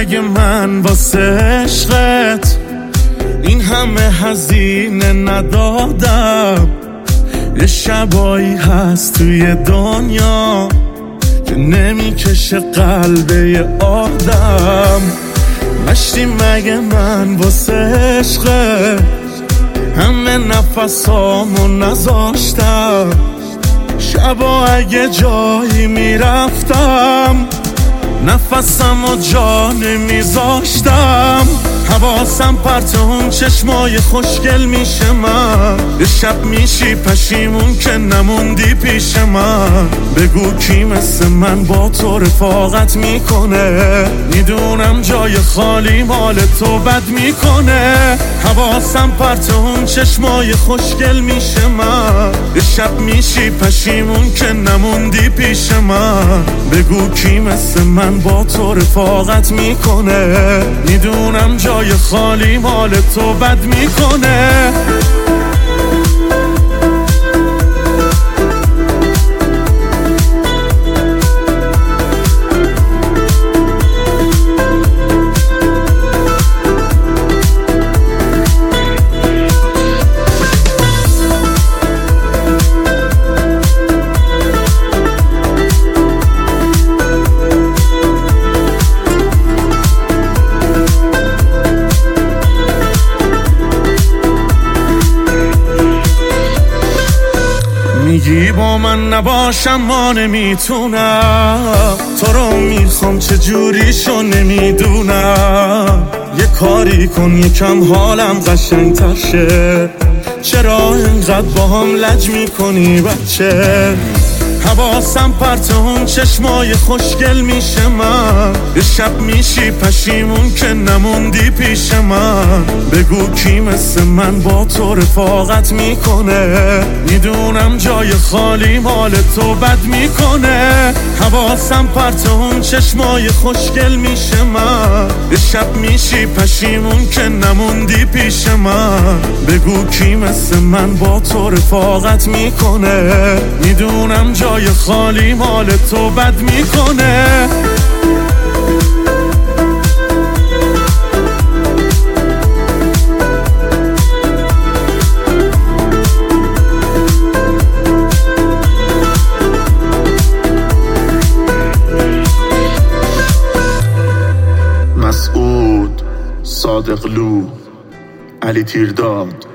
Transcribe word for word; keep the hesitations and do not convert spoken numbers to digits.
مگه من واسه عشقت این همه هزینه ندادم؟ یه شبایی هست توی دنیا که نمیکشه قلب یه آدم. مشتی مگه من واسه عشقت همه نفسامو نذاشتم؟ شبا اگه جایی میرفتم نفسم و جا نمیذاشتم. حواسم پرت اون چشمای خوشگل میشه من، یه شب میشی پشیمون که نموندی پیش من. بگو کی مثل من با تو رفاقت میکنه؟ میدونم جای خالی مال تو بد میکنه. حواسم پرت اون چشمای خوشگل میشه من، یه شب میشی پشیمون که نموندی پیش من. بگو کی مثل من با تو رفاقت میکنه؟ میدونم جای خالی مال تو بد میکنه. میگی با من نباشم ما نمیتونم، تو رو میخوام چجوریشو نمیدونم. یه کاری کن یکم حالم قشنگ‌تر شه، چرا اینقدر با هم لج میکنی بچه؟ حواسم پرت اون چشمای خوشگل میشه من، یه شب میشی پشیمون که نموندی پیش من. بگو کی مثل من با تو رفاقت میکنه؟ میدونم جای خالی مال تو بد میکنه. حواسم پرت اون چشمای خوشگل میشه من، یه شب میشی پشیمون که نموندی پیش من. بگو کی مثل من با تو رفاقت میکنه؟ میدونم جای خالی مال تو بد میکنه. مسعود صادقلو، علی تیرداد.